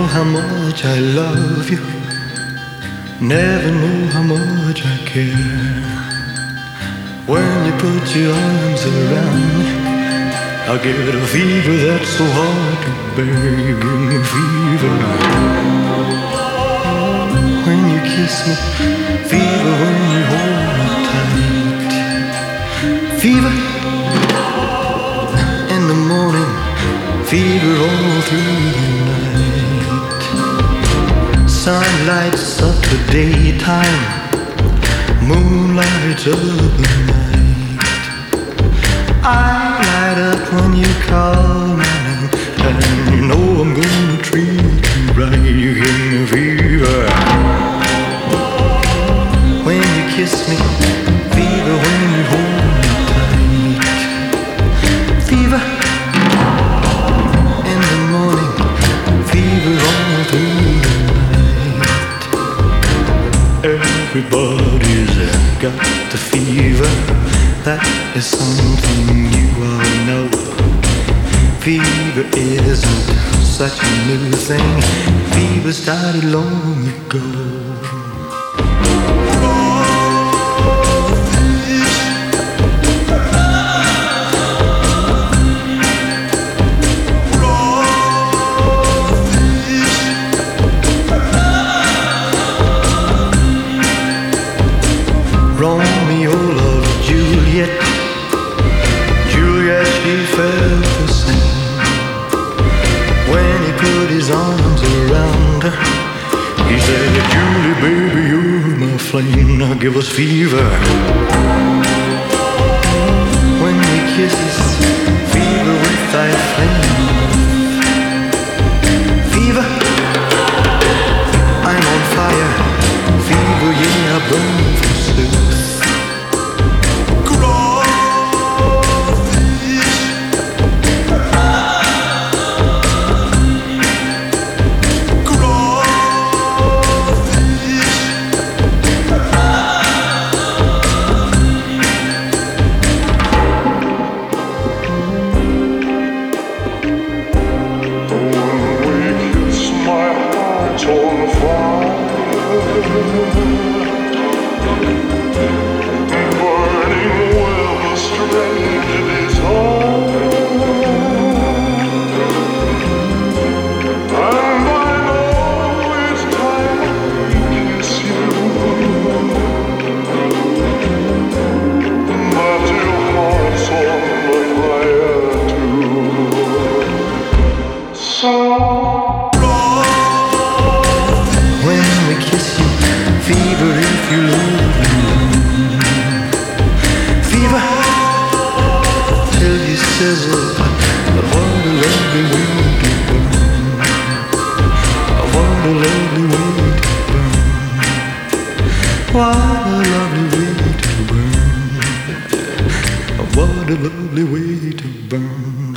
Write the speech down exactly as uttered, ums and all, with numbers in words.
how much I love you. Never know how much I care. When you put your arms around me, I get a fever that's so hard to bear. You give me fever when you kiss me, fever when you hold me tight. Fever in the morning, fever all through the night. Sun lights up the daytime, moon lights up the night. I light up when you call my name, and you know I'm gonna treat you right. You give me fever when you kiss me, fever when you hold me tight. Fever in the morning, fever all through the night. Everybody's got the fever, that is something you all know. Fever isn't such a new thing, fever started long ago. Romeo loved Juliet, Juliet she felt the same. When he put his arms around her, he said, Julie baby, you're my flame, now give us fever. When we kisses, fever with thy flame. Fever, I'm on fire, fever, yeah, I burn forsooth. Fever if you love me. Fever till you sizzle. What a lovely way to burn. What a lovely way to burn. What a lovely way to burn. What a lovely way to burn.